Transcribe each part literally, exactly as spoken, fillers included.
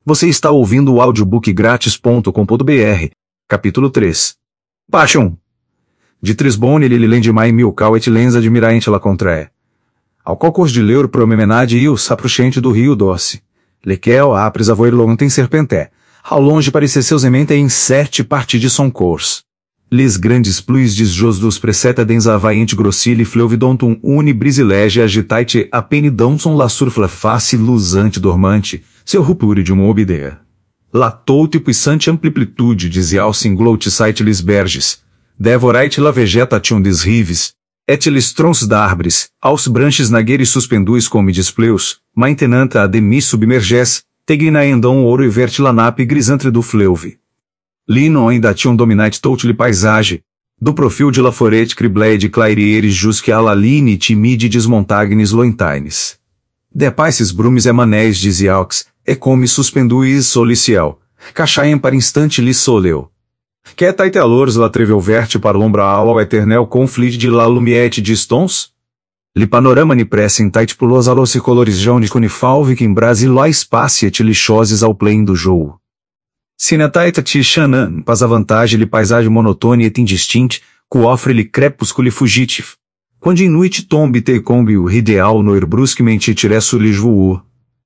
Você está ouvindo o audiobook grátis ponto com ponto br, capítulo três. Passion. De Trisbone Lililand mai milcal et lens admiraente la contrae. Ao cocos de leur promenade e o sapruchente do rio doce. Lequel apres avoir lontem serpenté. Ao longe parecer seus emente em sete parte de son cours. Les grandes pluies disjos dos preceta dens avaient grossili fleuvidontum uni brisilege agitaite a penidontum la surfla face luzante dormante, seu rupture de uma obidea. La toute puissante amplitude disial singlote site lis berges, devorite la vegetation des rives, et lis troncs d'arbres, aos branches nagueres suspenduis como displeus, maintenanta a demi submerges, tegrinaendon ouro e verte la nape grisantre do fleuve. Lino ainda tinha um dominante tout-li paisage, do profil de la forêt criblée clairieres jusque à la line timide desmontagnes lointaines. De paices brumes emanéis disiaux, e come suspenduis soliciel, cachaem para instante li soleu. Que taite alors la trevel verte par l'ombra ao eternel conflit de la lumiette distons? Li panorama ni pressem tait pulos alossi colores jão de conifalve que em Brasil lá espace et lixoses ao plein do jou. Sinetaita ti chanan, pas a vantagem li paisagem monotone et indistinte, cu offre li crepusculi fugitif. Quando inuit tombe te combi o ideal noir brusquemente tiresso li jouur.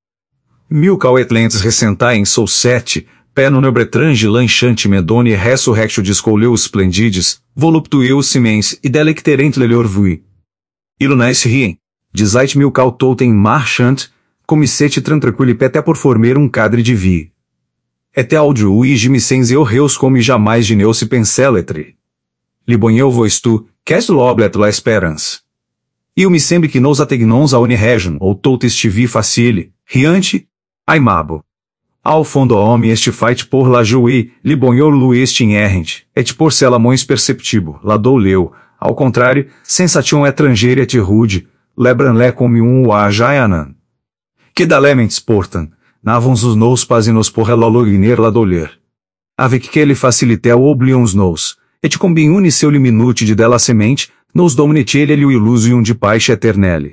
Milcal et lentes ressentai em sou sete, pé no nebretrange lanchante medone resurrectio discoleu splendides, voluptueu simens e delecterent lelior vui. Ilunais riem, disait milcal totem marchant, comissete tranquili até por former um cadre de vi. Et audio e gimicens eu reus come jamais de neu se penseletri. Libonheu vois tu, qu'est l'oblet la esperance. Il me semble que nos ategnons a uniregion ou tout estivi facile, riante, aimabo. Ao fondo homem este fight por la joui, libonhou luest inerrent, et por selamões perceptibo, la dou leu, ao contrário, sensation étrangère et rude, lebran le come um uajayanan. Que dalements portam, navons os nous pasinos por relologiner la doler. Avec que ele facilitel oblions nous, et combinune seu liminute de della semente, nos domnetiele ele o illusium de paixe eternelle.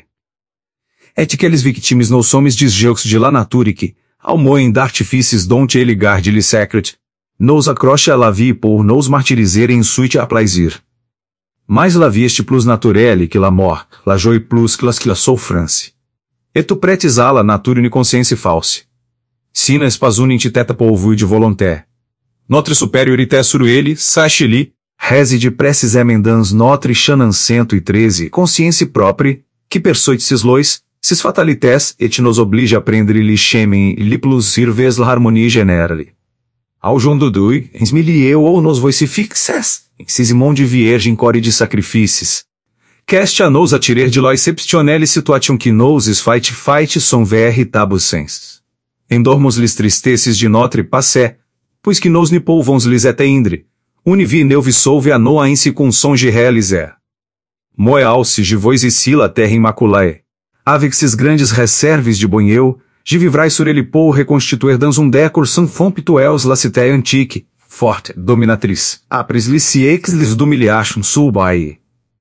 Et que eles victimes nos somes disjeux de la naturique, ao moem d'artifices dont ele garde li secret, nos accroche a la vie por nos martirizere in suite a plaisir. Mais la vie est plus naturelle que la mort, la joie plus que la souffrance. Et tu pretes a la nature une conscience false. Sina espasunint teta polvui de volonté. Notre superiorité sur ele, sache-li, réside preces emendans notre chanan cento e treze, consciência propre, que persuite sis lois, sis fatalités, et nos oblige a prendre li chemin li plus sirves la harmonie generale. Ao jondo dui, ens milieu ou nos voici fixes, em sis monde viergem core de sacrifícios. Quest a nos atirer de lois exceptionelle situation que nos fight fight son ver tabus sens. Endormos lis tristeces de notre passé, pois que nos nipolvons lis et indre, univi neuvi solve a noa insi com songe realiser. Moe alce de vois e sila terra imaculae. Avec sis grandes reserves de bonheu, de vivrai sur ele pou reconstituer dans um decor sans fond pituels la cité antique, forte, dominatriz, apres liciex lis dumiliachum subai.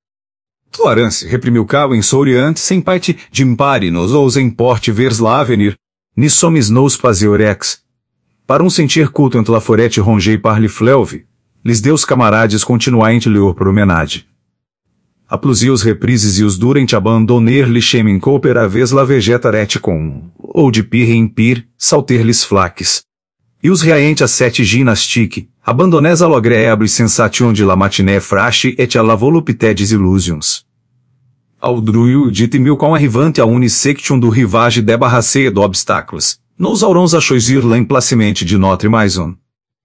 Clarence reprimiu cal em souriante sem parte de impare nos ous em porte vers l'avenir, ni somis nos paseurex. Para um sentir culto entre la forêt rongei par li fleuve, lis deus camarades continuaient leur promenade. Aplusi os reprises e os durant abandonner li chemin coopera vez la vegetaret com, ou de pir em pir, salter lis flaques. E os reaente a sete gymnastique, abandonés a l'agréable sensation de la matinée frache et a la volupté des illusions. Ao druio dite mil com arrivante a unisection do rivage débarrassé d'obstáculos, nos aurons a choisir l'emplacement de notre maison.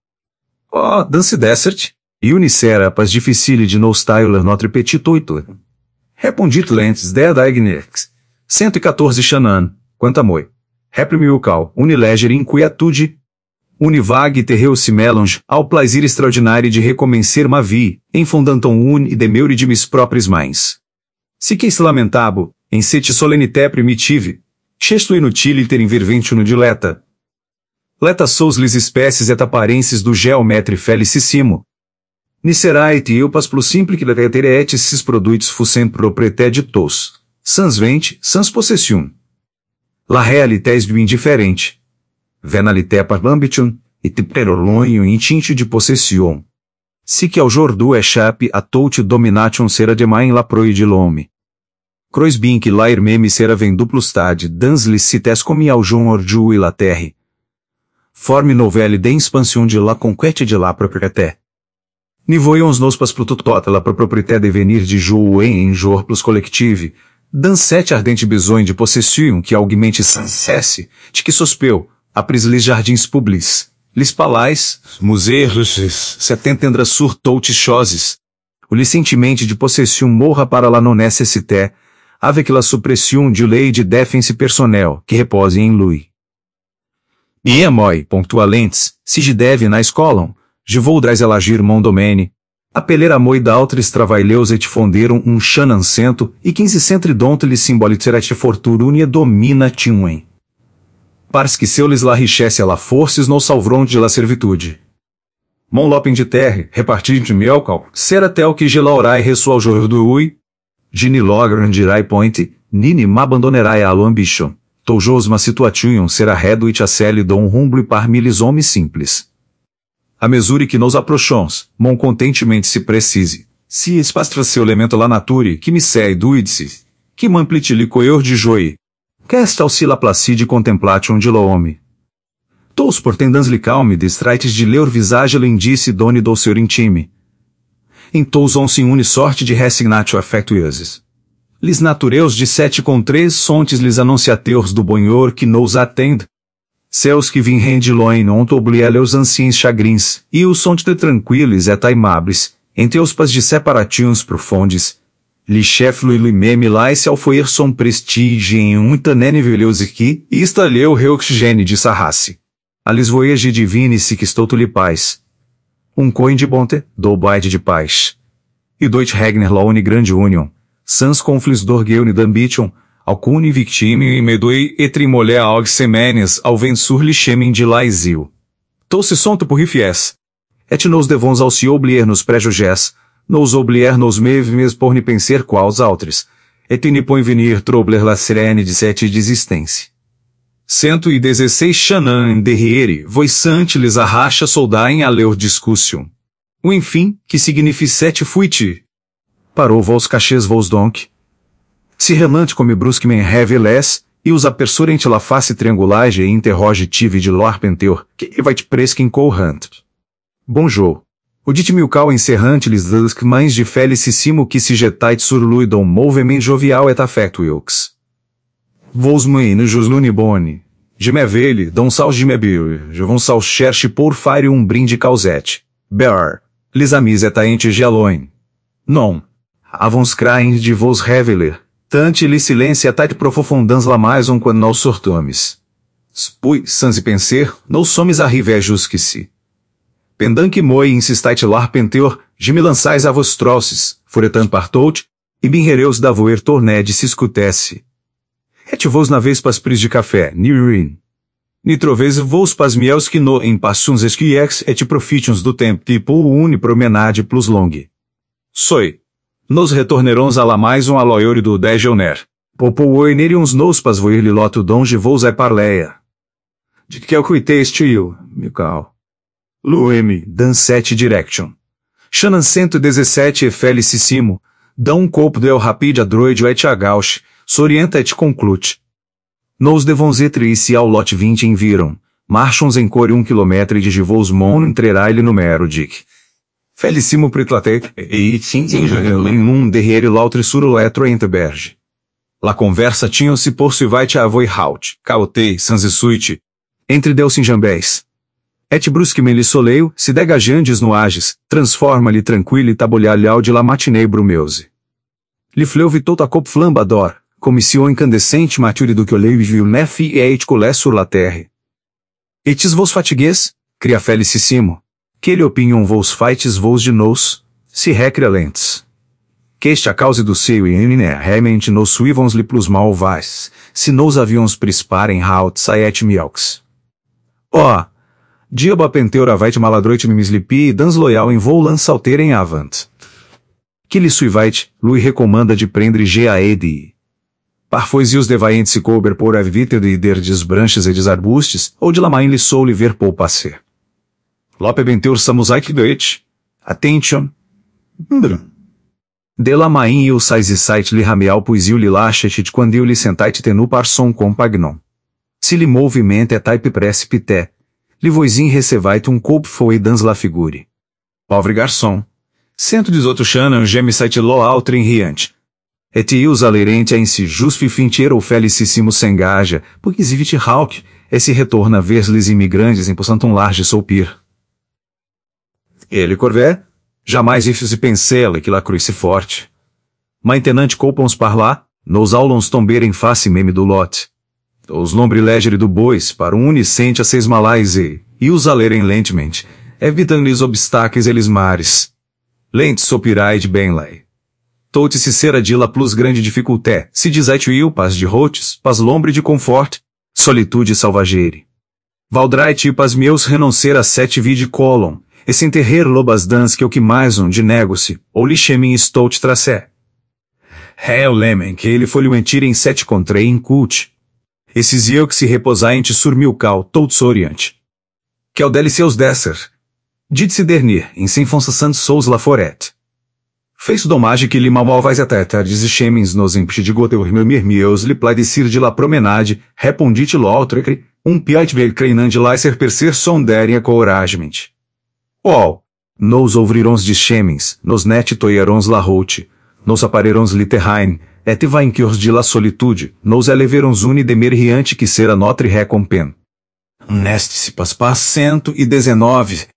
Oh, dance desert, e unicera pas difficile de nos tailler notre petit oito. Repondit lentes de daignex, cento e quatorze chanan, quanta moi. Reprimiu cal, unileger inquietude, univague terreu se melange, ao plaisir extraordinário de recommencer ma vie, enfondanton un e demeure de mis próprias mães. Si que se lamentabo, em sete solenité primitive, chesto inutile ter invervente no dileta. Leta sous lis espécies et apparences do geometri felicissimo. Nisserait eu pas plus simple que letere et sis produits fussent propreté de tos, sans vente, sans possession. La réalité est do indiferente. venalitepa ambition, et perolonio intinte de possession. Sic ao jordu échappe a tout domination sera demain la proide l'homme. Croisbink lair meme sera venduplustad dans licites comme ao jon ordu e la terre. Forme novelle de expansion de la conquête de la propriété. Nivoyons nos pas plutot la propriété de venir de jour em jour plus collective, dans sete ardente besoin de possession que augmente sans cesse, de que sospeu, apres les jardins publics, les palais, museus, setentendra sur toutes choses. O licentemente de possession morra para la non nécessité, avec la suppression de lei de défense personnel, que repose em lui. E é moi, pontualentes, si je deve na escola, je voudrais elagir mon domaine. Apeler a moi d'altres travailleus et fonderam um chanancento, e quinze centri dont li simboliterat forturunia domina tinuen. Parce que seu lis la richesse a la forces no salvron de la servitude. Mon lopin de terre, repartir de mielcal, sera tel que gelaurai ressual jor do ui, Gini logran dirai point, nini m'abandonnerai a ambition. Toujos ma situation será reduit a celle dom rumble par milis hommes simples. A mesure que nos approchons, mon contentemente se precise, si espastra seu elemento la nature, que me sei duide-se, que m'amplite li coeur de joie. Qu'est aussi la placide contemplation de l'homme. Tous portendans li calme distraites de leur visage l'indice doni do seu intime. Em tous on se une sorte de resignatio affectueuses. Lis natureus de sete com três sontes lis annonciateurs do bonheur que nos attend. Seus que vim rende loin ont oublié leurs anciens chagrins, e os sont de tranquiles et aimables, entre os pas de separations profondes. Li chef lui lui meme lais ao foir son prestige em um tanene velheuse que, e estalheu reuxgene de sarrace. A lis voyage divine se que estou tu li paz. Um coin de bonte, do baide de paz. E doit regner la uni grande union, sans conflis d'orgueil d'ambition, alcune victime e medoi et trimolé aug semenes ao vensur li chemin de la exil. Tou se sont por rifies. Et nos devons ao se oublier nos préjugés, nos oublier nos meves por ni penser quals autres, et ni point venir troubler la serene de sete desistência. Cento e dezesseis chanan derriere, voissante les arracha soldaem a leur discussion. O enfim, que significete fuite. Parou vos cachês vos donc. Se relante come brusquement reveles, e os apersurente la face triangulage e interrogative de l'Arpenteur, que vai te presquem courant. Bonjour. O dit milcal encerrante lhes das mães de felicissimo que se jetait sur lui dom mouvement jovial et affectueux. Vos meninos lunibone. Je me vele, dom sal de me bir, je von sal cherche por fire um brinde causette. Bear. Les amis et aente geloin. Non. Avons crains de vos reveler. Tante li silência tait profondans la mais um quando nos sortomes. Spui, sans y penser, nos sommes arrivé jusqu'ici. Pendant que moi insistait l'Arpenteur, je me lançais a vos troces, furetant partout, e binhereus da voer tourné de se escutesse. Et vos naveis pas pris de café, ni urine. Ni troves vos pas miels que no em passuns esquiex et profitiums do tempo tipo une promenade plus longue. Soi. Nos retornerons a la mais um aloiore do dejeuner. Popo enerions nos pas voir li loto donge vos é parleia. De que eu cuitei estio, Mical. Lueme, dan sete direction. Chanan cento e dezessete e felicissimo, dão um copo del rapide adroide et a gauche, s'orienta et conclute. Nos devons etre ici ao lote vinte enviram, marchons em core um quilômetro de voos mon entrerai-lhe numero dic. Felicissimo pritlate, e em um derriere l'autre sur l'etro enteberge. La conversa tinham-se por suivait a voi haut, cautei, sans suite, entre deus sinjambés. Et brusquement li soleil, se degageandes nuages, transforma-lhe tranquille tabulhar-lhe de la matinée brumeuse. Li fleuve tot a cop flambador, commission incandescente mature do que olhei viu nef e et colé sur la terre. Etis vos fatigues, cria felicissimo. Que ele opinion vos faites vos de nos, se recria lentes. Que este a causa do seu e inerremente nos suivons li plus malvais, se nos avions prisparem haut saet mielks. Ó! Oh, diabo penteura vai te maladroite mimislipi e dans loyal em voo lançalterem avant. Que lhe suivait, lui recomanda de prendre G A E D I. Parfois ius devaentes se couber por avviter de der des branches et des arbustes, ou de lamain li sou liver pou passer. Lope benteur samusaic doit. Attention. De lamain iu sais e sait li rameal puis iu li lachet quando iu li sentait tenu par son compagnon. Se li movimento é type précipité, li voisin recevait um coupe foi dans la figure. Pauvre garçon. Cento dezoito chanan geme sait lo altrin riante. Et ius alerente a si justifintier ou felicissimo s'engaja, porque exivit hawk, e se retorna vers les imigrantes impulsant um large soupir. Ele corvé? Jamais isso se pensela que la cruisse forte. Maintenant coupons par lá, nos aulons tomberem face meme do lote. Os lombre legere do bois, para um unicente a seis malais e, e os alerem lentemente, evitando-lhes obstáculos eles mares. Lente sopirai de bem lei. Tote se sera de la plus grande dificulté, se dizait il pas de rotes, pas lombre de confort, solitude salvagere. Valdrai pas meus renoncer a sete vide colon, e sem terrer lobas dans que o que mais um de negoce, ou lixemin estou te tracé. Réu lemen que ele foi mentir em sete contrei em cult. Esses eu que se reposaente sur milcal, todos oriente. Que ao delicious desser. Dit se dernir, em sem fonça sans sous la forêt. Fez domage que lhe mal vais até tardes e chemins nos impede de goteur mil meus lhe plaidecir de la promenade, respondit lo outrecre, um piait vel creinande laisser per ser sonderem coragement. Oh! Nos ouvrirons de chemins, nos net toierons la route, nos aparerons literrain, et vainqueurs de la solitude, nos eleverons uni demer riante que será notre recompen. Neste se paspas cento e dezenove.